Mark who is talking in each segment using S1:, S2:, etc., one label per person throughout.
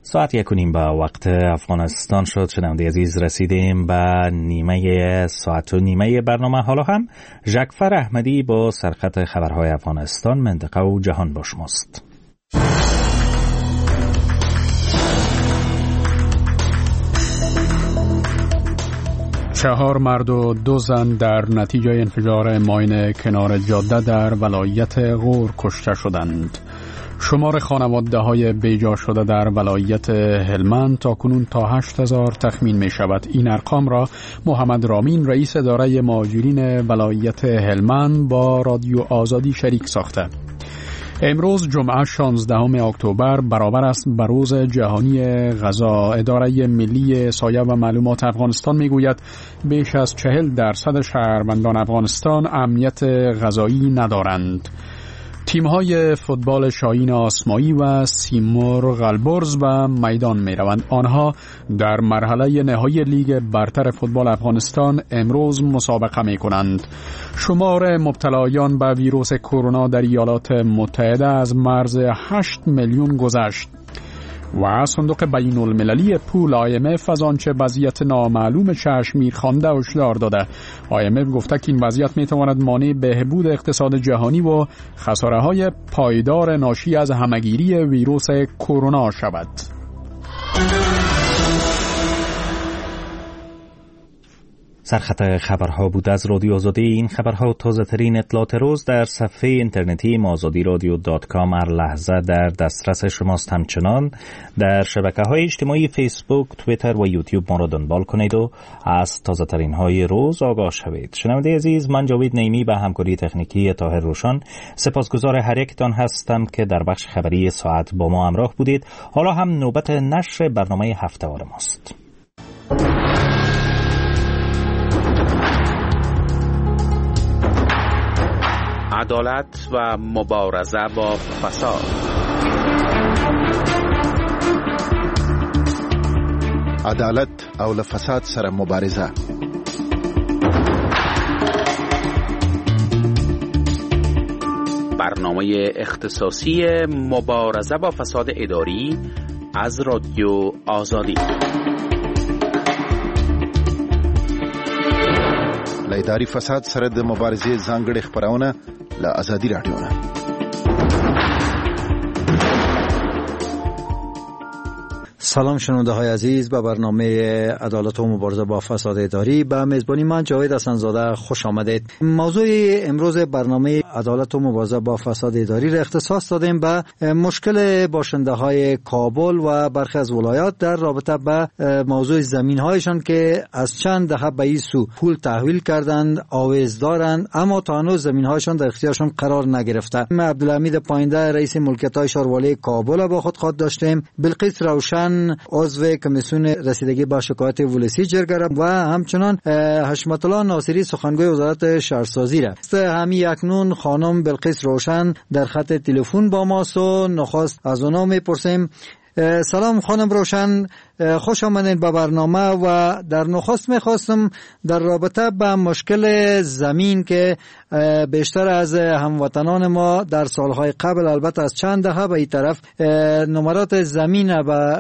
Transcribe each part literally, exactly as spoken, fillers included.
S1: ساعت یک و نیم به وقت افغانستان شد. شنونده عزیز، رسیدیم به نیمه ساعت و نیمه برنامه. حالا هم ژکفر احمدی با سرخط خبرهای افغانستان، منطقه و جهان با شماست.
S2: چهار مرد و دو زن در نتیجه انفجار ماین کنار جاده در ولایت غور کشته شدند. شمار خانواده های بیجا شده در ولایت هلمند تا کنون تا هشت هزار تخمین می شود. این ارقام را محمد رامین، رئیس اداره مهاجرین ولایت هلمند، با رادیو آزادی شریک ساخته. امروز جمعه شانزدهم اکتبر برابر است به روز جهانی غذا. اداره ملی سایه و معلومات افغانستان میگوید بیش از چهل درصد شهروندان افغانستان امنیت غذایی ندارند. تیم‌های فوتبال شاهین آسمایی و سیمرغ البرز به میدان می‌روند. آنها در مرحله نهایی لیگ برتر فوتبال افغانستان امروز مسابقه می‌کنند. شمار مبتلایان به ویروس کرونا در ایالات متحده از مرز هشت میلیون گذشت. و صندوق بین المللی پول آی ام اف از آنچه وضعیت نامعلوم کشمیر خوانده هشدار داده. آی ام اف گفته که این وضعیت میتواند مانع بهبود اقتصاد جهانی و خساره‌های پایدار ناشی از همهگیری ویروس کرونا شود.
S1: سرخط خبرها بود از رادیو آزادی. این خبرها و تازه ترین اطلاعات روز در صفحه اینترنتی آزادی رادیو دات کام هر لحظه در دسترس شماست. همچنان در شبکه‌های اجتماعی فیسبوک، توییتر و یوتیوب ما را دنبال کنید و از تازه ترین های روز آگاه شوید. شنونده عزیز، من جاوید نیمی به همکاری تکنیکی طاهر روشن سپاسگزار هر یکتان هستم که در بخش خبری ساعت با ما همراه بودید. حالا هم نوبت نشر برنامه هفته‌وار ماست.
S3: عدالت و مبارزه با فساد.
S4: عدالت او فساد سره مبارزه.
S3: برنامه اختصاصی مبارزه با فساد اداری از رادیو آزادی.
S4: لایداری فساد سره د مبارزې ځانګړې خبرونه له آزادی رادیو نه.
S5: سلام شنونده های عزیز، به برنامه عدالت و مبارزه با فساد اداری به میزبانی من جاوید حسن‌زاده خوش آمدید. موضوع امروز برنامه عدالت و مبارزه با فساد اداری را اختصاص دادیم به مشکل باشنده های کابل و برخی از ولایات در رابطه به موضوع زمین هایشان که از چند دهه به این سو پول تحویل کردند، آویز دارند، اما تا هنوز زمین هایشان در اختیارشان قرار نگرفته. من عبدالحمید پاینده، رئیس ملکیت های شهروالی کابل با خود خود داشتیم. بلقیس روشن، عضو کمیسیون رسیدگی با شکایت ولسی جرگره و همچنان حشمت الله ناصری، سخنگوی وزارت شهرسازی است. همین اکنون خانم بلقیس روشن در خط تلفن با ماست و نخواست از اونا میپرسیم. سلام خانم روشن، خوش آمدید به برنامه. و در نخست میخواستم در رابطه با مشکل زمین که بیشتر از هموطنان ما در سالهای قبل، البته از چند دهه به این طرف، نمرات زمین به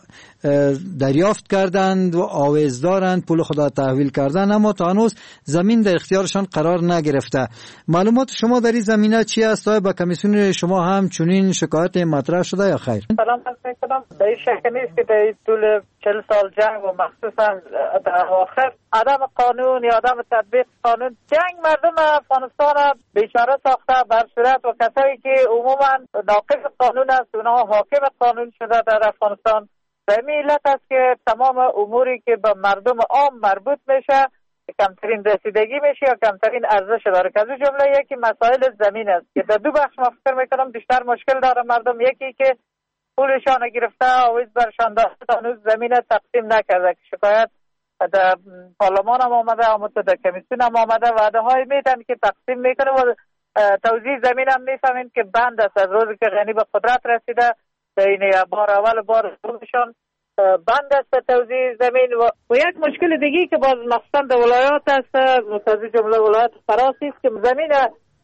S5: دریافت کردند و آویز دارند، پول خدا تحویل کردند، اما تا هنوز زمین در اختیارشان قرار نگرفته. معلومات شما در این زمینه چی است؟ آیا به کمیسیون شما هم چنین شکایت مطرح شده یا خیر؟
S6: سلام علیکم. به این شک نیست که در طول چهل سال جنگ و مخصوصا در آخر عدم قانون یا عدم تطبیق قانون، جنگ مردم افغانستان بیچاره ساخته، بر صورت و کسایی که عموما ناقض قانون است اونها حاکم قانون شده در افغانستان. به علت است که تمام اموری که به مردم عام مربوط میشه کمترین رسیدگی میشه یا کمترین ارزش داره، که از اون جمله یکی مسائل زمین است که در دو بخش ما فکر میکنم بیشتر مشکل داره مردم. یکی که پولشان گرفته، آویز برشان داده، هنوز زمین تقسیم نکرده که شکایت در پارلمان هم آمده، آمده در کمیسیون هم آمده، وعده های میدن که تقسیم میکنه و توزیع زمین هم میفهمین که بند است. از روزی که غنی به قدرت رسیده این بار اول بار دومشان بند است توزیع زمین. و, و یک مشکل دیگه که باز مخصوصا در ولایات است، از جمله ولایت فراس است که زمین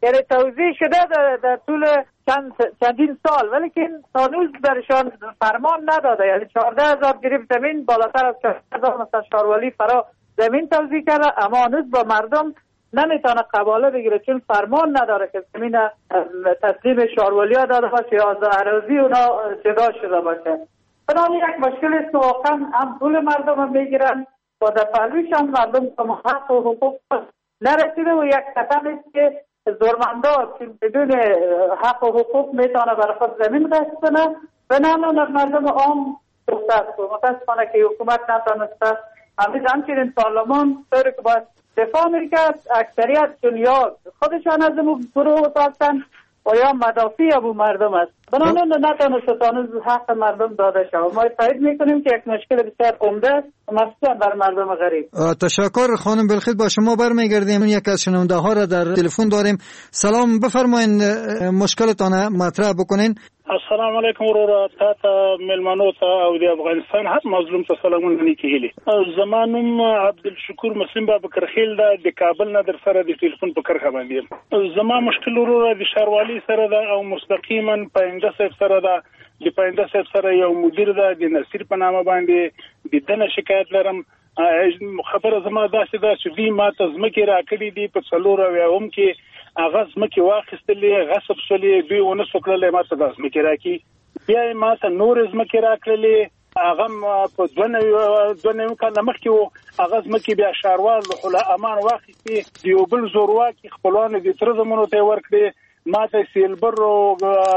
S6: یعنی توضیح شده در, در طول چند چندین سال، ولی که هنوز درشان فرمان نداده. یعنی چهارده هزار گریب زمین بالاتر از چهارده هزار مثلا شاروالی فرا زمین توزیع کرده، اما هنوز با مردم نمیتونه قباله بگیره چون فرمان نداره که زمین تسلیم شاروالی ها داده باشه یا از اراضی اونا جدا شده باشه. بنابراین یک مشکل است که واقعا هم پول مردم هم میگیرن و در پهلویش هم مردم به حق و حقوق نرسیده و یک قطعه است که زورمندا بدون حق و حقوق میتونه برای خود زمین غصب کنه و نمون از مردم عام سخته است. متاسفانه که حکومت نتانسته همیز همچنین پارلمان طوری که باید دفاع میکرد، اکثریت چون یا خودشان از اون گروه هستن و یا مدافع ابو مردم است. بنابراین نتانسته تانوز حق مردم داده شود. ما تایید میکنیم که یک مشکل بسیار عمده است مخصوصا بر مردم غریب.
S5: تشکر خانم بالخیر. با شما برمیگردیم. یک از شنونده ها را در تلفن داریم. سلام، بفرمایید مشکلتان مطرح بکنین.
S7: السلام علیکم ورور تا ملمنو تا او د افغانستان هر مظلوم ته سلامونه نیکی هیلي. زمانم عبدالشکور مسلم بابکر خیل د کابل نه در سره د ټلیفون په کرخه باندې. زما مشکل ورور د شاروالي سره ده او مستقیما پاینده صاحب سره ده. د پاینده صاحب سره یو مدیر ده د نصیر په نامه باندې د دنه شکایت لرم. خبره زما داسې ده چې دوی ما ته ځمکې راکړي دي په څلور اویاوم کې هغه ځمکې واخیستلې غصب شولې دوی ونه سو کړلی ما ته دا ځمکې راکړي. بیا یې ما ته نورې ځمکې راکړلې هغه په دوه نوي کاله مخکې و. هغه ځمکې بیا ښاروال روح امان واخیستې د یو بل زورواکي خپلوانو د تره زمونو ته یې ورکړې. ما ته سیلبر او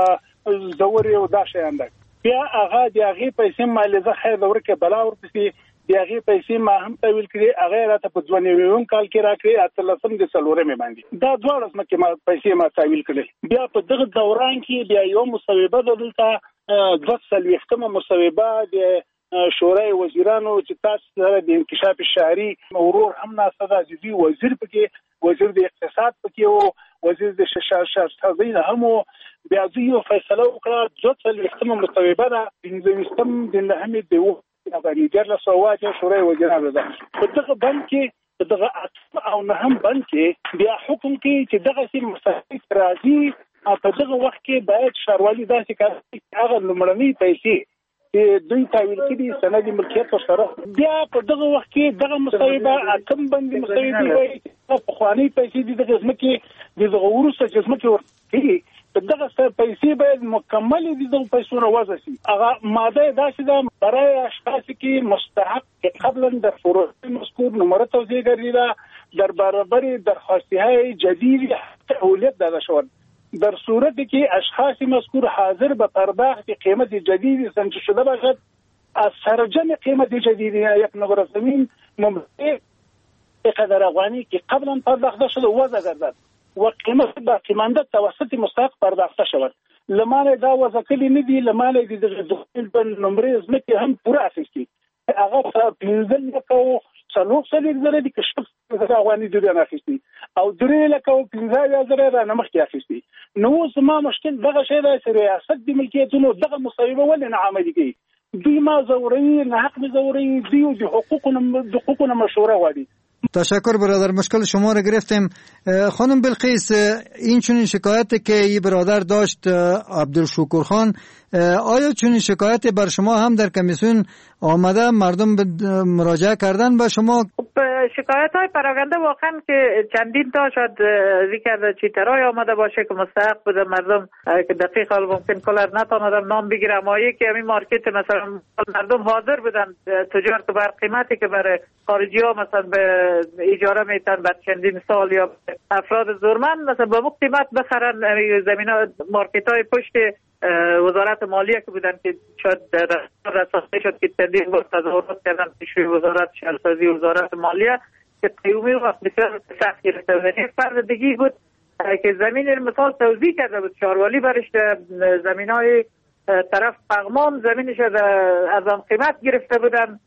S7: زورې او دا شیان ده. بیا هغه د هغې پیسې مالیزه خیر ده ورکړې بلا ورپسې د هغې پیسې ما هم تحویل کړې. هغه راته په دوه نوي کال کې راکړې اتلسم د څلورمې باندې. دا دواړه ځمکې ما پیسې ما تحویل کړې. بیا په دغه دوران کې بیا یو مصوبه ده دلته دوه څلوېښتمه مصوبه د شورای وزیرانو چې تاسو سره د انکشاف شهري ورور هم ناسته ده. دوی وزیر پکې وزیر د اقتصاد پکې و، وزیر د شهرسازۍ هم و. بیا دوی یو فیصله وکړه دوه څلوېښتمه مصوبه ده پنځه ویشتم د نهمې د باندې دیارلس سوه اته شورای وزیرانو ده. په دغه بند کې په دغه اتم او نهم بند کې بیا حکم کوي چې دغسې مسایل راځي په دغه وخت کې باید ښاروالي داسې کار وکړي چې هغه لومړنۍ پیسې چې دوی تحویل کړي سند ملکیت ورسره بیا په دغه وخت کې دغه مصوبه اتم بندي مصوبې وایي چې پخوانۍ پیسې دي دغه ځمکې د دغه وروسته چې ځمکې ورکړي دغه پیسې باید مکمل دي دغه پیسو نه وضع شي. هغه ماده داسې ده برای اشخاص که مستحق قبلا در فروع مذکور نمره توزیع گردیده در برابر درخواستی‌های جدید تحویلیت داده شود. در صورتی که اشخاص مذکور حاضر به پرداخت قیمت جدید سنجش شده باشد از سرجم قیمت جدید یک نمره زمین مملکه قدر افغانی که قبلا پرداخته شده وضع گردد و قیمت باقی مانده توسط مستحق پرداخته شود. لمانه دا وضع کلی ندی لمانه دی دغه بل نمبر ځمکې هم پوره اخیستي. هغه پنځه لکه او څلور څلوېښت زره دي که شپږ زره افغاني دوی رانه اخیستي او درې لکه او پنځه اویا زره رانه مخکې اخیستي. نو اوس زما مشکل دغه شی دی چې ریاست د ملکیتونو دغه مصوبه ولې نه عملي کوي. دوی ما ضروری نه حق می ضروری دیو د حقوقونو د حقوقونو مشوره غواړي.
S5: تشکر برادر، مشکل شما را گرفتیم. خانم بلقیس، این چنین شکایتی که این برادر داشت عبدالشکور خان، آیا چنین شکایتی بر شما هم در کمیسیون آمده؟ مردم مراجعه کردن به شما؟
S6: شکایت های پراکنده واقعا که چندین تا شاید ذکر چیترای آمده باشه که مستحق بوده مردم که دقیق حال ممکن کلر نتانادم نام بگیرم. اما یکی همین مارکت مثلا مردم حاضر بودن تجار که بر قیمتی که برای خارجی ها مثلا به اجاره میتن بعد چندین سال یا افراد زورمند مثلا به مقت قیمت بخرن زمین ها مارکت های پشت وزارت مالیه که بودن که شاید رسانه شد که چندین بار تظاهرات کردن پیشوی وزارت شهرسازی وزارت مالیه که قیومی وقت بسیار سخت گرفته بود. یک فرد دیگی بود که زمین مثال توزیع کرده بود شاروالی برش زمین های طرف پغمان زمینش از آن قیمت گرفته بودن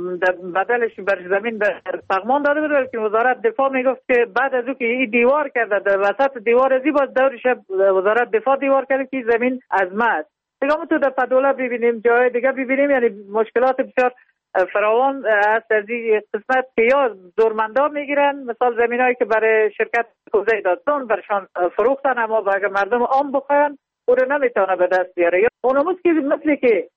S6: بدلش بر زمین به پغمان داده بود که وزارت دفاع میگفت که بعد از او که این دیوار کرده در وسط دیوار ازی باز دورش وزارت دفاع دیوار کرده که زمین از ما است. دیگه تو در پدوله ببینیم جای دیگه ببینیم یعنی مشکلات بسیار فراوان است از این قسمت که یا زورمندان میگیرن، مثال زمینایی که برای شرکت کوزه دادن برشان فروختن، اما اگر مردم عام بخواین او رو نمیتونه به دست بیاره. یا اونموز که مثلی که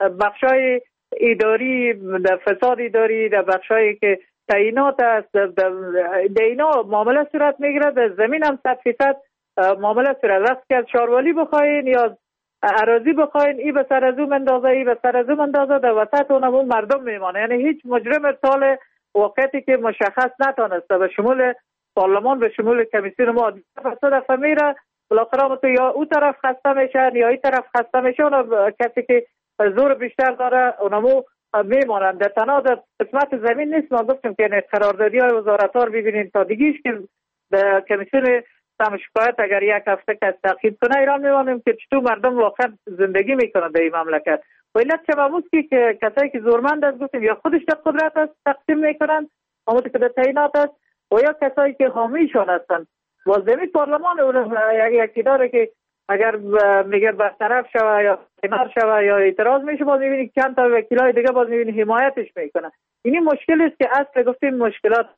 S6: بخشای اداری، فساد اداری در بخشایی که تعیینات است، در اینا معامله صورت میگیره. در زمین هم صد فیصد معامله صورت. وقتی که از شاروالی بخواین یا اراضی بخواین، ای به سر از اون اندازه، ای به سر از اون اندازه، در وسط اونمون مردم میمانه. یعنی هیچ مجرم ارسال واقعیتی که مشخص نتانسته به شمول پارلمان، به شمول کمیسیون ما فساد دفعه میره، بالاخره تو یا اون طرف خسته میشن یا این طرف خسته میشن. کسی که زور بیشتر داره اونمو میمانند. در تنها در قسمت زمین نیست. ما گفتیم که قراردادی های وزارت ها رو ببینید تا دیگیش که در کمیسیون سم شکایت اگر یک هفته که تعقیب کنه ایران میمانیم که چطور مردم واقعا زندگی میکنن در این مملکت. و علت چه که, که کسایی که زورمند است گفتیم یا خودش در قدرت است تقسیم میکنن اما که در تعیینات است، و یا کسایی که حامیشان هستن. وزیر پارلمان یکی داره که اگر میگه برطرف شوه یا کنار شوه یا اعتراض میشه، باز میبینی چند تا وکیلای دیگه باز میبینی حمایتش میکنه. اینی مشکل است که اصل گفتیم مشکلات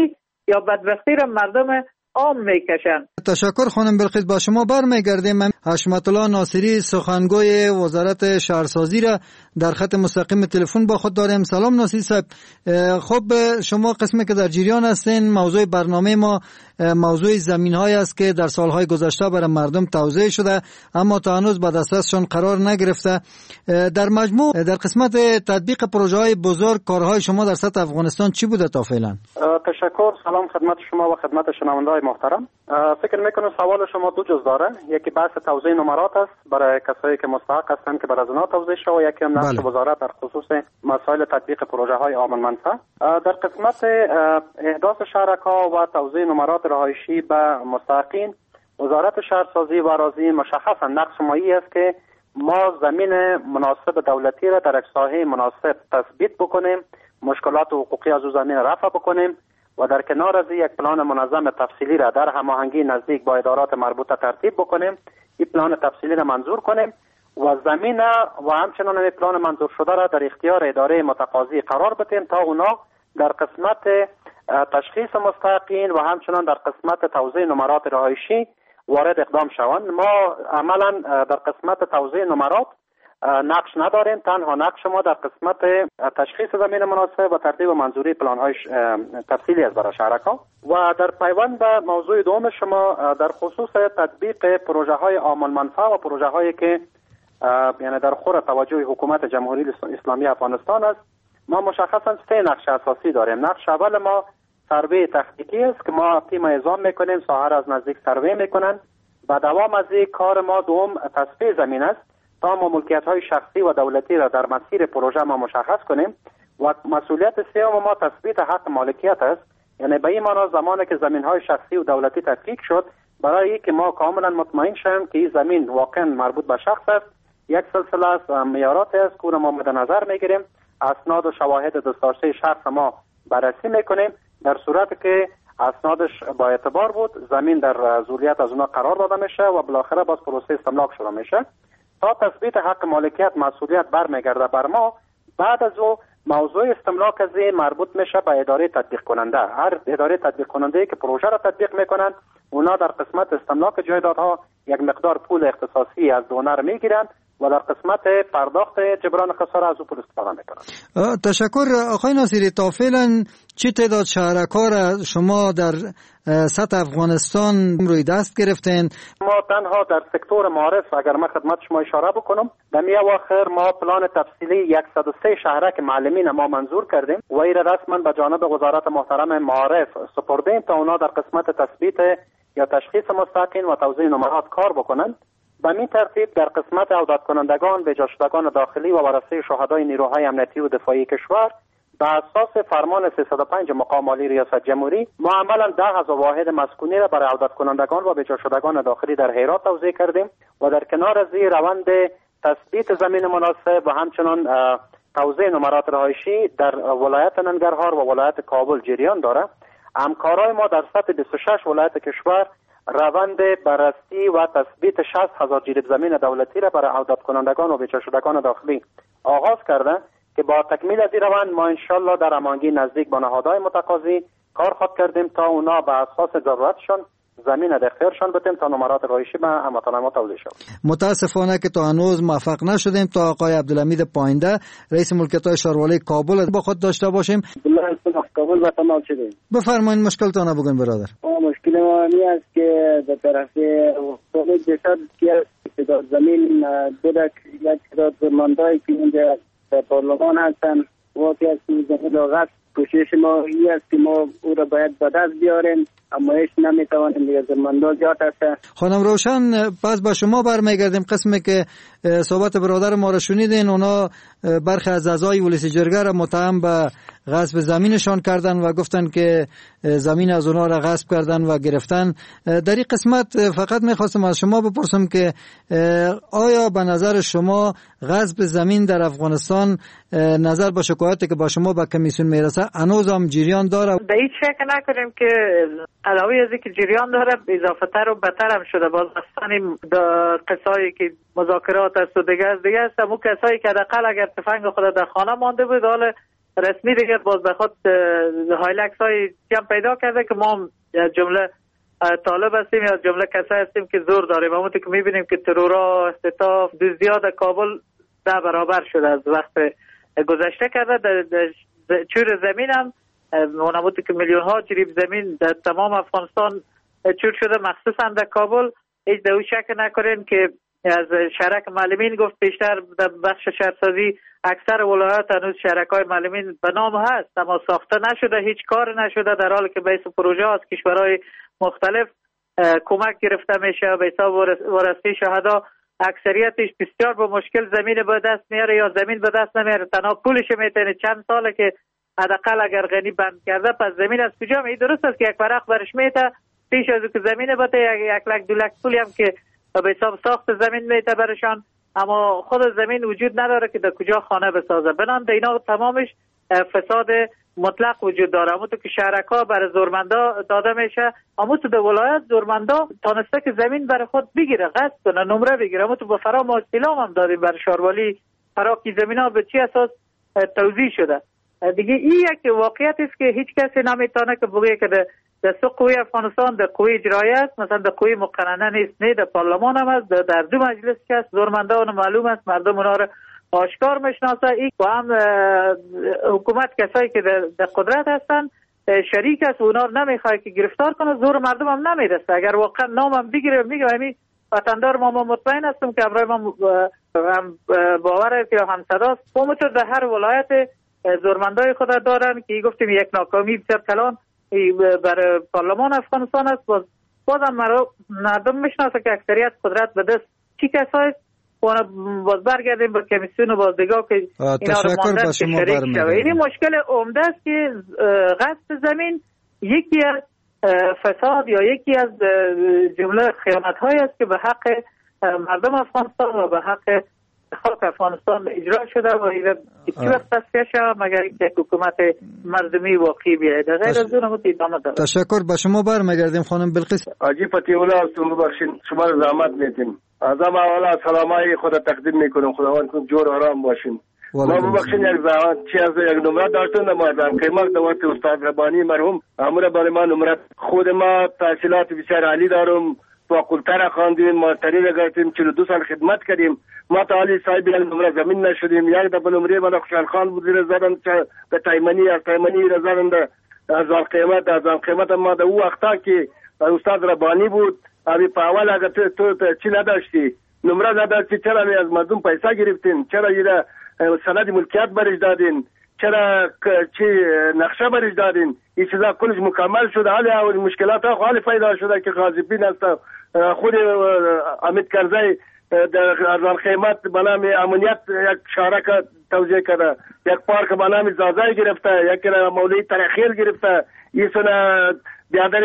S6: یا بدبختی را مردم عام میکشن.
S5: تشکر خانم بلقیس. با شما برمیگردیم. حشمت الله ناصری سخنگوی وزارت شهرسازی را در خط مستقیم تلفن با خود داریم. سلام ناصری صاحب. خب شما قسمی که در جریان هستین، موضوع برنامه ما موضوع زمین‌هایی است که در سالهای گذشته برای مردم توزیع شده اما تا هنوز به دسترسشان قرار نگرفته. در مجموع در قسمت تطبیق پروژه‌های بزرگ کارهای شما در سطح افغانستان چی بوده تا فعلا؟
S8: تشکر. سلام خدمت شما و خدمت شنونده‌های محترم. فکر میکنم سوال شما دو جز داره. یکی بحث توزیع نمرات است برای کسایی که مستحق هستند که بر از اونها توزیع شود، یکی هم نقش وزارت در خصوص مسائل تطبیق پروژه‌های عام المنفعه. در قسمت احداث شرکا و توزیع نمرات رهایشی به مستحقین، وزارت شهرسازی و اراضی مشخصا نقش مایی است که ما زمین مناسب دولتی را در یک ساحه مناسب تثبیت بکنیم، مشکلات حقوقی از او زمین رفع بکنیم و در کنار از یک پلان منظم تفصیلی را در هماهنگی نزدیک با ادارات مربوطه ترتیب بکنیم، این پلان تفصیلی را منظور کنیم و زمین و همچنان این پلان منظور شده را در اختیار اداره متقاضی قرار بدیم تا اونا در قسمت تشخیص مستحقین و همچنان در قسمت توزیع نمرات رهایشی وارد اقدام شوند. ما عملا در قسمت توزیع نمرات نقش نداریم، تنها نقش ما در قسمت تشخیص زمین مناسب و ترتیب و منظوری پلان‌های تفصیلی است برای شرکا. و در پیوند به موضوع دوم شما در خصوص تطبیق پروژه‌های عام المنفعه و پروژه‌هایی که یعنی در خور توجه حکومت جمهوری اسلامی افغانستان است، ما مشخصا سه نقش اساسی داریم. نقش اول ما سروی تخنیکی است که ما تیم اعزام میکنیم، ساحه را از نزدیک سروی میکنن. و دوام از این کار ما دوم تصفیه زمین است تا ما ملکیت‌های شخصی و دولتی را در مسیر پروژه ما مشخص کنیم. و مسئولیت سوم ما تثبیت حق مالکیت است، یعنی به این معنا زمانی که زمین‌های شخصی و دولتی تفکیک شد، برای اینکه ما کاملا مطمئن شویم که این زمین واقعا مربوط به شخص است، یک سلسله از معیارات است که ما مد نظر میگیریم، اسناد و شواهد دسترسی شخص ما بررسی میکنیم. در صورت که اسنادش با اعتبار بود، زمین در ذولیت از اونها قرار داده میشه و بالاخره باز پروسه استملاک شروع میشه. تا تثبیت حق مالکیت مسئولیت برمیگرده بر ما. بعد از او موضوع استملاک از این مربوط میشه به اداره تطبیق کننده. هر اداره تطبیق کننده که پروژه را تطبیق میکنند، اونا در قسمت استملاک جایدادها یک مقدار پول اختصاصی از دونر میگیرند و در قسمت پرداخت جبران خساره از او پول استفاده میکنند.
S5: تشکر آقای ناصری. تا فعلا چه تعداد شهرکا را شما در سطح افغانستان روی دست گرفتین؟
S8: ما تنها در سکتور معارف، اگر من خدمت شما اشاره بکنم، در می اواخر ما پلان تفصیلی صد و سه شهرک معلمین ما منظور کردیم و این رسما به جانب وزارت محترم معارف سپردیم تا اونا در قسمت تثبیت یا تشخیص مستحقین و توزیع نمرات کار بکنند. به این ترتیب در قسمت عودت کنندگان به جا شدگان داخلی و ورثه شهدای نیروهای امنیتی و دفاعی کشور، به اساس فرمان سیصد و پنج مقام عالی ریاست جمهوری، ما عملا ده هزار واحد مسکونی را برای عودت کنندگان و به جا شدگان داخلی در هرات توزیع کردیم و در کنار از این روند تثبیت زمین مناسب و همچنان توزیع نمرات رهایشی در ولایت ننگرهار و ولایت کابل جریان داره. همکارای ما در سطح بیست و شش ولایت کشور روند بررسی و تثبیت شصت هزار جریب زمین دولتی را برای عودت کنندگان و به جا شدگان داخلی آغاز کرده که با تکمیل از این روند ما انشالله در امانگی نزدیک با نهادهای متقاضی کار خود کردیم تا اونا به اساس ضرورتشان زمین در اختیارشان بدیم تا نمرات رهایشی به هموطنان ما توزیع شود.
S5: متاسفانه که تا هنوز موفق نشدیم تا آقای عبدالحمید پاینده رئیس ملکیت‌های شاروالی کابل با خود داشته باشیم.
S9: کابل و تمام شدیم.
S5: بفرمایید مشکلتان بگین برادر.
S9: مشکل ما این است که در طرف حکومت جسد که تعداد زمین بوده یک تعداد زماندهایی که اینجا در پارلمان هستن وقتی از زمین را غصب کوشش ما این است که ما او را باید به دست بیاریم اما هیچ نمیتوانیم دیگه زمانده زیاد هست.
S5: خانم روشن پس به شما برمیگردیم قسمی که صحبت برادر ما را شنیدین اونا برخی از اعضای ولسی جرگه را متهم به غصب زمینشان کردن و گفتن که زمین از اونا را غصب کردن و گرفتن. در این قسمت فقط میخواستم از شما بپرسم که آیا به نظر شما غصب زمین در افغانستان نظر به شکایتی که با شما به کمیسیون میرسه هنوز هم جریان داره؟
S6: به هیچ شک نکنیم که علاوه از اینکه جریان داره اضافه تر و بدتر هم شده. باز داستانی قصایی که مذاکرات است و دیگه است دیگه است همون کسایی که حداقل اگر تفنگ خود در خانه مانده بود حال رسمی دیگه باز به خود هایلکس های جمع پیدا کرده که ما جمله طالب هستیم یا جمله کسایی هستیم که زور داریم. همونطور که میبینیم که ترورا استطاف دزدی‌ها در کابل ده برابر شده از وقت گذشته کرده. در چور زمین هم همونطور که میلیون ها جریب زمین در تمام افغانستان چور شده مخصوصا در کابل. هیچ دو شک نکنین که از شرک معلمین گفت بیشتر در بخش شهرسازی اکثر ولایات هنوز شرکای معلمین به نام هست اما ساخته نشده، هیچ کار نشده، در حالی که به حساب پروژه از کشورهای مختلف کمک گرفته میشه. به حساب ورثه شهدا اکثریتش بسیار با مشکل زمین به دست میاره یا زمین به دست نمیاره، تنها پولش میتونه. چند ساله که حداقل اگر غنی بند کرده پس زمین از کجا می؟ درست است که یک ورق برش میته پیش از که زمین بده یک لک دو لک پولی هم که به حساب ساخت زمین میته برشان، اما خود زمین وجود نداره که در کجا خانه بسازه. بنام در اینا تمامش فساد مطلق وجود داره. همون تو که شهرکا برای زورمندا داده میشه، همون تو در ولایت زورمندا تانسته که زمین برای خود بگیره، غصب کنه، نمره بگیره. همون تو به فرا ما استعلام هم دادیم برای شاروالی فرا کی زمین ها به چی اساس توزیع شده. دیگه این یک واقعیت است که هیچ کسی نمیتونه که بگه که در سو قوی افغانستان در قوی اجرایی است، مثلا در قوی مقننه نیست، نه در پارلمان هم است، در دو مجلس که است، زورمندان معلوم است، مردم اونا رو آشکار میشناسه. این با هم حکومت کسایی که در, در قدرت هستن شریک است و اونا رو نمیخواد که گرفتار کنه، زور مردم هم نمیرسه. اگر واقعا نامم بگیره میگه همین وطندار ما, ما مطمئن هستم که امروز ما هم باور که هم صداست. همونطور در هر ولایت زورمندای خود دارن که گفتیم یک ناکامی بسیار کلان برای پارلمان افغانستان است. باز بازم مردم میشناسه که اکثریت قدرت به دست چی کسایی است. باز برگردیم به کمیسیون و باز دیگه که اینا رو ماندن که شریک شوه. این مشکل عمده است که غصب زمین یکی از فساد یا یکی از جمله خیانت های است که به حق مردم افغانستان و به حق خلق افغانستان اجرا شده و این چی وقت تصفیه شد مگر اینکه حکومت مردمی واقعی بیاید. غیر از اون هم ادامه داره.
S5: تشکر. به شما برمیگردیم خانم بلقیس.
S10: حاجی فتی‌الله هستم، ببخشید شما رو زحمت میدیم. از هم اولا سلامای خود تقدیم میکنم. خداوند کنه جور آرام باشین. ما ببخشید یک زحمت چی از یک نمره داشتن نمردم قیمت دوات استاد ربانی مرحوم امور برای ما نمره. خود ما تحصیلات بسیار عالی دارم، فاکولته را خواندیم، ماستری را گرفتیم، چهل و دو سال خدمت کردیم. ما تا حالی صاحب یک نمره زمین نشدیم. یک دفعه نمره من خوشحال خان بود زیر زدن به تایمنی، از تایمنی را زدن از آن قیمت، از آن قیمت ما در او وقتا که استاد ربانی بود. ابی په اول اگه تو تو چی نداشتی، نمره نداشتی، چرا از مردم پیسه گرفتین؟ چرا یه سند ملکیت برش دادین؟ چرا چی نقشه برش دادین؟ این چیزا کلش مکمل شده. حالی اول مشکلات ها حالی پیدا شده که غاضبین است. خود امید کرزی در ارزان قیمت به نام امنیت یک شارک توزیع کرده، یک پارک به نام زازای گرفته، یک مولوی ترخیل گرفته، این سنه بیادر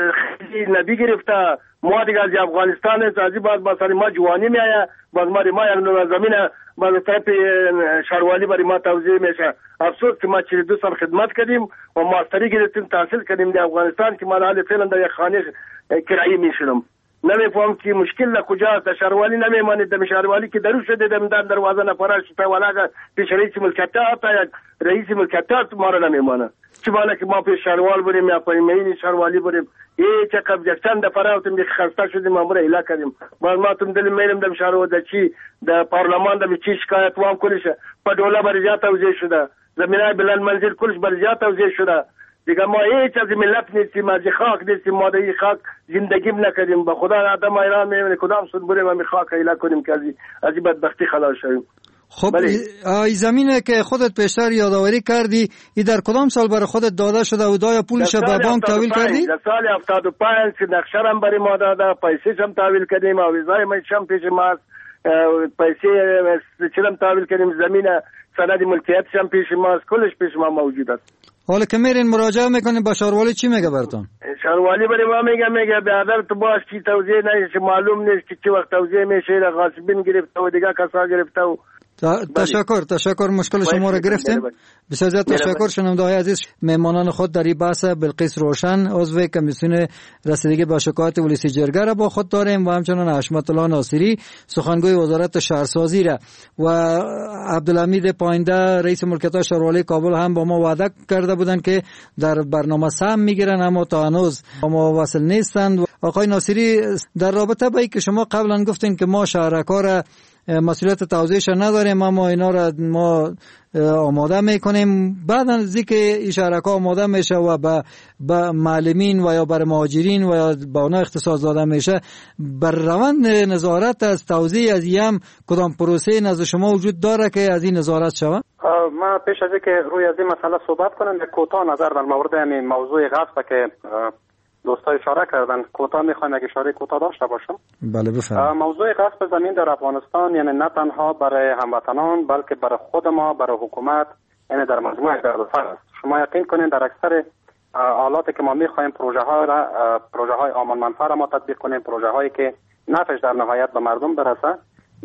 S10: نبی گرفته. ما دیگه از افغانستان است، از این باز مثلا ما جوانی میایه، باز ما ما یک نوع زمین باز طرف شاروالی برای ما توزیع میشه. افسوس که ما چهل و دو سال خدمت کردیم و ماستری گرفتیم، تحصیل کردیم در افغانستان که ما حال فعلا در یک خانه کرایی میشدم. نمیفهم که مشکل در کجاست. در شهروالی نمیمانید، در شهروالی که درو شده در دروازه نفرش تا ولا پیش رئیس ملکتا تا یک رئیس ملکتا ما را نمیمانه. چه بالا که ما پیش شهروال بریم یا پایین شهروالی بریم هیچ قبل چند دفعه رفتیم دیگه خسته شدیم ما را اله کردیم. باز ما تم دل میرم در شهروالی در چی در پارلمان در چی شکایت وام کلیش په دوله برجا توزیع شده، زمینای بلند منزل کلش برجا توزیع شده. دیگه ما هیچ از ملت نیستیم، از خاک نیستیم، ما در این خاک زندگی نکردیم. به خدا آدم ایران میمونه کدام سود بریم همین خاک ایله کنیم که از این بدبختی خلاص شویم.
S5: خب ای زمینه که خودت پیشتر یادآوری کردی ای در کدام سال برای خودت داده شده و دای پولش به بانک تحویل کردی؟
S10: در سال هفتاد و پنج که نقشه‌ام برای ما داده، پیسه هم تحویل کردیم، ویزای من شم پیش ما پیسه چرم تحویل کردیم، زمینه سند ملکیت هم پیش ما، کلش پیش ما موجود است.
S5: حالا که میرین مراجعه میکنین با شهروالی چی میگه براتون؟
S10: شهروالی برای ما میگه میگه به هدر تو باش چی توزیع نشه، معلوم نیست که چه وقت توزیع میشه، غاصبین گرفته و دیگه کسا گرفته و
S5: تشکر تشکر مشکل شما را گرفتیم. بسیار زیاد تشکر. شنونده های عزیز، مهمانان خود در این بحث بلقیس روشن عضو کمیسیون رسیدگی با شکایات ولسی جرگه را با خود داریم و همچنان حشمت الله ناصری سخنگوی وزارت شهرسازی را و عبدالحمید پاینده رئیس ملکیت شهروالی کابل هم با ما وعده کرده بودند که در برنامه سهم میگیرن اما تا هنوز ما وصل نیستند. آقای ناصری، در رابطه با اینکه شما قبلا گفتین که ما شهرکا را مسئولیت توزیعش نداریم اما اینا را ما آماده میکنیم، بعد از اینکه این شهرکا آماده میشه و به با معلمین و یا بر مهاجرین و یا با اونا اختصاص داده میشه، بر روند نظارت از توزیع از یم کدام پروسه نزد شما وجود داره که از این نظارت شود؟
S8: ما پیش از اینکه روی از این مسئله صحبت کنم یک کوتاه نظر در مورد همین موضوع غصب که دوستای اشاره کردن کوتاه میخوایم یک اشاره کوتاه داشته باشم.
S5: بله بفرمایید.
S8: موضوع غصب زمین در افغانستان یعنی نه تنها برای هموطنان بلکه برای خود ما، برای حکومت، یعنی در مجموع دردسر است. شما یقین کنین در اکثر حالاتی که ما میخوایم پروژه ها را پروژه های آمان منفعه را ما تطبیق کنیم، پروژه هایی که نفعش در نهایت به مردم برسه،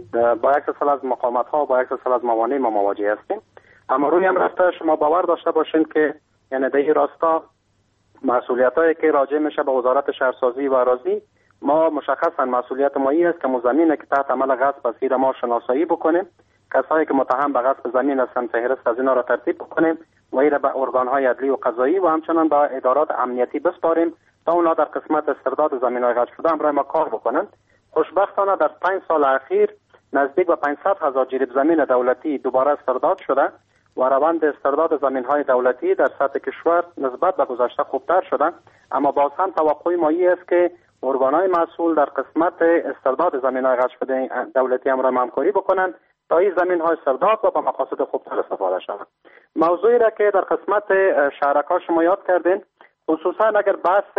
S8: با یک سلسله از مقاومت ها و با یک سلسله از موانع ما مواجه هستیم. اما روی هم رفته شما باور داشته باشین که یعنی در این راستا مسئولیتایی که راجع میشه به وزارت شهرسازی و اراضی، ما مشخصا مسئولیت ما این است که زمینی که تحت عمل غصب است را ما شناسایی بکنیم، کسایی که متهم به غصب زمین هستند فهرست از اینا را ترتیب بکنیم و این را به ارگان‌های عدلی و قضایی و همچنان به ادارات امنیتی بسپاریم تا اونا در قسمت استرداد زمین‌های غصب شده برای ما کار بکنن. خوشبختانه در پنج سال اخیر نزدیک به پانصد هزار جریب زمین دولتی دوباره استرداد شده و روند استرداد زمین‌های دولتی در سطح کشور نسبت به گذشته خوبتر شده، اما باز هم توقع ما این است که ارگان‌های مسئول در قسمت استرداد زمین‌های غصب شده دولتی هم را همکاری بکنند تا این زمین‌های استرداد و به مقاصد خوبتر استفاده شود. موضوعی را که در قسمت شهرک‌ها شما یاد کردین، خصوصا اگر بحث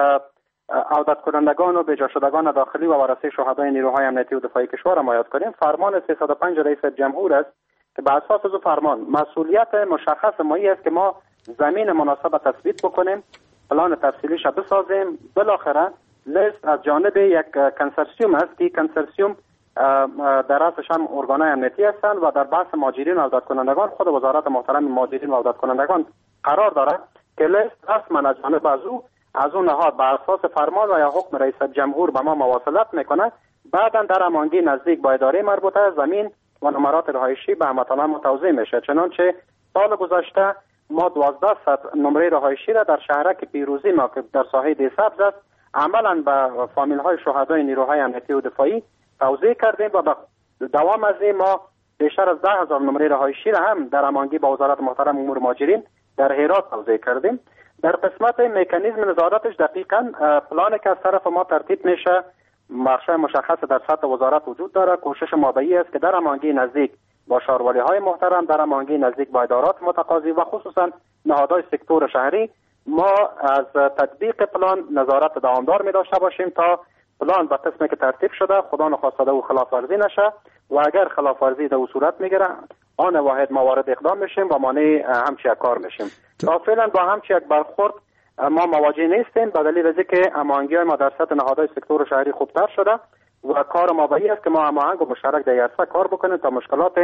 S8: عودت کنندگان و بجا شدگان داخلی و وارثه شهدای نیروهای امنیتی و دفاعی کشور ما یاد کنیم، فرمان سیصد و پنج رئیس جمهور است که به اساس از فرمان مسئولیت مشخص ما است که ما زمین مناسب تثبیت بکنیم، پلان تفصیلیش بسازیم، بالاخره لیست از جانب یک کنسرسیوم است که کنسرسیوم در رأسش هم ارگان‌های امنیتی هستند و در بحث مهاجرین و عودت کنندگان خود وزارت محترم مهاجرین و عودت کنندگان قرار دارد که لیست رسما از جانب از او از اون نهاد بر اساس فرمان و یا حکم رئیس جمهور به ما مواصلت میکنه. بعدا در امانگی نزدیک با اداره مربوطه زمین و نمرات رهایشی به هموطنان توزیع میشه. چنانچه سال گذشته ما دوازده صد نمره رهایشی را در شهرک پیروزی ما که در ساحه دیسبز است عملا به فامیل های شهدای نیروهای امنیتی و دفاعی توزیع کردیم و به دوام از این ما بیشتر از ده هزار نمره رهایشی را هم در امانگی با وزارت محترم امور مهاجرین در هرات توزیع کردیم. در قسمت مکانیزم نظارتش دقیقاً پلانی که از طرف ما ترتیب میشه بخشای مشخص در سطح وزارت وجود داره. کوشش ما به این است که در امانگی نزدیک با شهروالی های محترم، در امانگی نزدیک با ادارات متقاضی و خصوصا نهادهای سکتور شهری ما از تطبیق پلان نظارت دوامدار می داشته باشیم تا پلان به قسمی که ترتیب شده خدا نخواسته او خلاف ورزی نشه و اگر خلاف ورزی در صورت میگیره آن واحد ما وارد اقدام میشیم و مانع همچی کار میشیم. تا فعلا با همچی یک برخورد ما مواجه نیستیم به دلیل از اینکه هماهنگی ما در سطح نهادهای سکتور شهری خوبتر شده و کار ما به این است که ما هماهنگ و مشترک در عرصه کار بکنیم تا مشکلات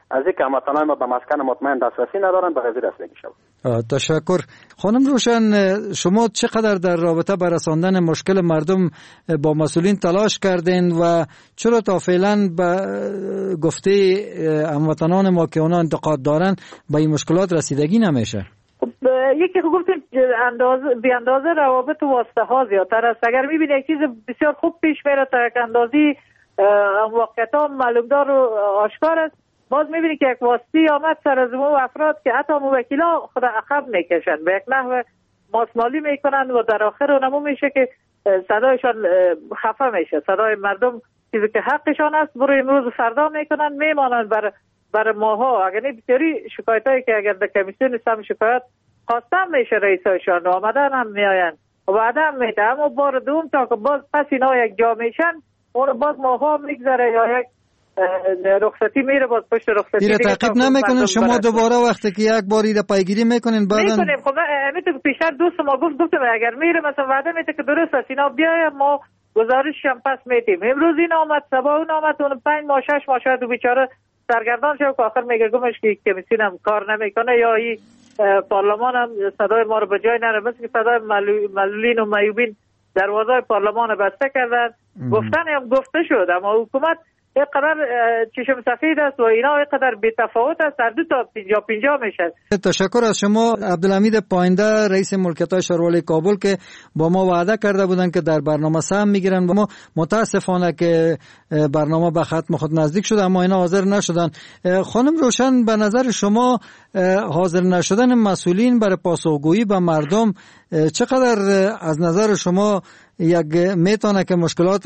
S8: از اینکه هموطنان ما به مسکن مطمئن دسترسی ندارن به قضیه رسیدگی شود.
S5: تشکر. خانم روشن، شما چقدر در رابطه با رساندن مشکل مردم با مسئولین تلاش کردین و چرا تا فعلا به گفته هموطنان ما که اونا انتقاد دارن به این مشکلات رسیدگی نمیشه؟
S6: یکی خب گفتیم اندازه بی اندازه روابط و واسطه ها زیادتر است. اگر میبینی یک چیز بسیار خوب پیش میره تا یک اندازی واقعیت ها معلومدار و آشکار است، باز میبینی که یک واسطی آمد سر از اون افراد که حتی موکلا خود عقب میکشن، به یک نحو ماسمالی میکنن و در آخر اونمو میشه که صدایشان خفه میشه، صدای مردم چیزی که حقشان است برو امروز فردا میکنن میمانن بر بر ماها. اگر نه بسیاری شکایت هایی که اگر در کمیسیون سم شکایت خواستم میشه رئیسایشان آمدن هم میاین و بعد هم میده، اما بار دوم تا که باز پس اینا یک جا میشن اون باز ماها میگذره یا یک رخصتی میره باز پشت رخصتی
S5: دیگه تعقیب نمیکنن. شما دوباره وقتی که یک باری را پیگیری میکنین بعدن
S6: میکنیم. خب همین پیشتر دوست ما گفت گفتم اگر میره مثلا وعده میده که درست است اینا بیایم ما گزارش هم پس میدیم. امروز این آمد صبح اون آمد اون پنج ماه شش ماه شاید بیچاره سرگردان شد که آخر میگه گمش که کمیسیون هم کار نمیکنه یا این پارلمان هم صدای ما رو به جای نره، مثل که صدای معلولین و معیوبین دروازه پارلمان بسته کردن. گفتن هم گفته شد اما حکومت یک قدر چشم سفید است و اینا یک قدر بی‌تفاوت است، در دو تا پینجا پینجا میشه.
S5: تشکر از شما. عبدالحمید پاینده رئیس ملکیت‌های شهروالی کابل که با ما وعده کرده بودن که در برنامه سهم میگیرن و ما متاسفانه که برنامه به ختم خود نزدیک شده اما اینا حاضر نشدن. خانم روشن، به نظر شما حاضر نشدن مسئولین برای پاسخگویی به مردم چقدر از نظر شما یک میتونه که مشکلات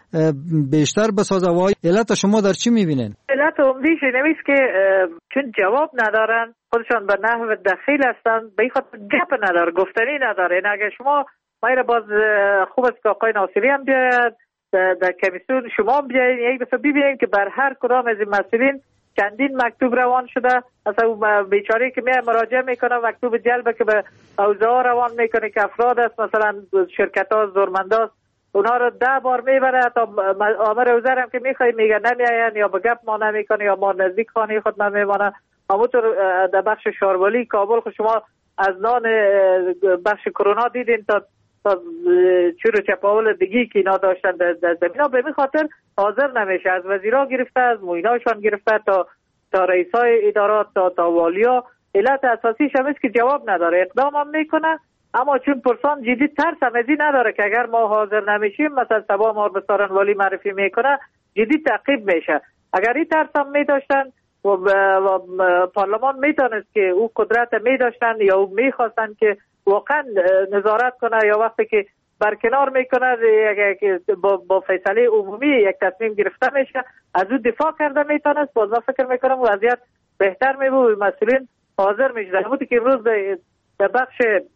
S5: بیشتر بسازه و علت شما در چی میبینین؟
S6: علت عمدیش اینه که چون جواب ندارن، خودشان به نحو دخیل هستن، به این خاطر گپ نداره، گفتنی نداره. این اگه شما مایره باز خوب است که آقای ناصری هم بیاید در کمیسیون، شما هم بیاید یک دفعه ببینید که بر هر کدام از این مسئولین چندین مکتوب روان شده. مثلا بیچاره که میاد مراجعه میکنه مکتوب جلب که به اوضاع روان میکنه که افراد است مثلا شرکت ها زورمنداز اونا رو ده بار میبره تا آمر وزیر هم که میخوای میگه نمیاین یا به گپ ما نمیکنه یا ما نزدیک خانه خود نمیمانه. همونطور در بخش شهروالی کابل خود شما از نان بخش کرونا دیدین تا تا چور و چپاول دیگی که اینا داشتن در زمینا، به این خاطر حاضر نمیشه. از وزیرا گرفته از مویناشان گرفته تا تا رئیسای ادارات تا تا والیا، علت اساسیش هم است که جواب نداره، اقدام هم میکنه اما چون پرسان جدی ترس هم ازی نداره که اگر ما حاضر نمیشیم مثلا سبا ما به سارن والی معرفی میکنه جدی تعقیب میشه. اگر این ترس هم میداشتن و, و پارلمان میتونست که او قدرت میداشتن یا او میخواستن که واقعا نظارت کنه یا وقتی که برکنار میکنه با, با فیصله عمومی یک تصمیم گرفته میشه از او دفاع کرده میتونست. باز فکر میکنم وضعیت بهتر میبود، مسئولین حاضر میشدن. همونطور که امروز در بخش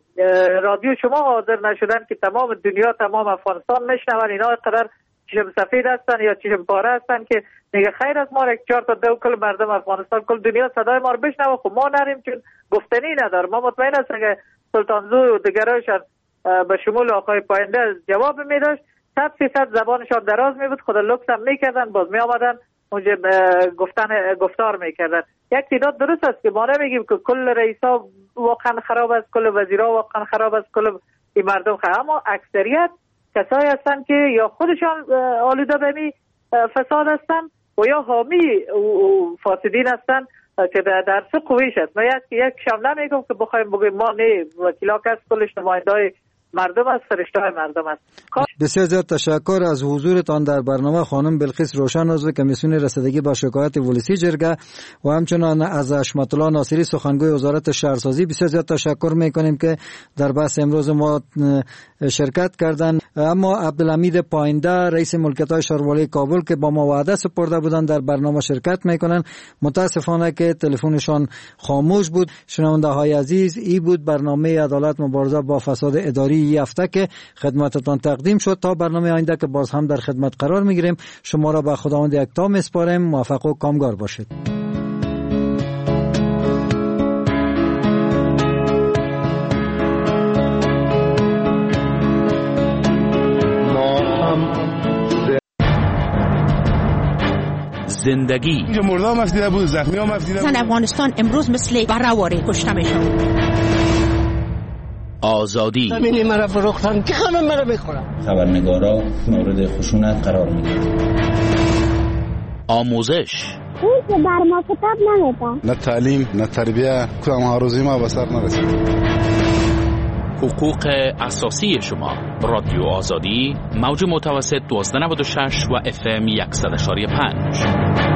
S6: رادیو شما حاضر نشدن که تمام دنیا تمام افغانستان میشنون، اینا قدر چشم سفید هستن یا چشم پاره هستن که میگه خیر از ما یک چهار تا دو کل مردم افغانستان کل دنیا صدای ما رو بشنوه. خب ما نریم چون گفتنی نداره. ما مطمئن هستیم که سلطانزو و دیگرایشان به شمول آقای پاینده جواب میداشت، صد فیصد زبانشان دراز میبود، خود لکس هم میکردن باز می آمدن اونجا گفتن گفتار میکردن. یک تعداد درست است که ما نمیگیم که کل رئیسا واقعا خراب است، کل وزیرا واقعا خراب است، کل این مردم خراب، اما اکثریت کسایی هستن که یا خودشان آلوده به می فساد هستن و یا حامی فاسدین هستن که در سه قویش است. من یک یک شم نمیگم که بخوایم بگیم ما نه وکیلا کس کلش نمایندای مردم است، فرشته های مردم است.
S5: بسیار زیاد تشکر از حضورتان در برنامه خانم بلقیس روشن، عضو کمیسیون رسیدگی با شکایات ولسی جرگه و همچنان از حشمت الله ناصری سخنگوی وزارت شهرسازی. بسیار زیاد تشکر میکنیم که در بحث امروز ما شرکت کردند. اما عبدالحمید پاینده رئیس ملکیت‌های شهروالی کابل که با ما وعده سپرده بودند در برنامه شرکت میکنن، متاسفانه که تلفنشان خاموش بود. شنونده های عزیز، ای بود برنامه عدالت مبارزه با فساد اداری این هفته که خدمتتان تقدیم شد. تا برنامه آینده که باز هم در خدمت قرار میگیریم، شما را به خداوند یکتا میسپاریم. موفق و کامگار باشید.
S3: زندگی.
S11: اینجا مردا هم افدیده بود، زخمی هم افدیده بود.
S12: زن افغانستان امروز مثل برهواره کشته میشن.
S3: آزادی.
S13: زمینی مرا فروختن که همه مرا بخورن.
S14: خبرنگارا مورد خشونت قرار میگیرن.
S3: آموزش.
S15: اون که بر ما کتاب نمیده.
S11: نه تعلیم، نه تربیه، کدام هاروزی ما به سر نرسید.
S3: حقوق اساسی شما. رادیو آزادی، موج متوسط دوازده نود و شش و اف ام صد و شش و پنج.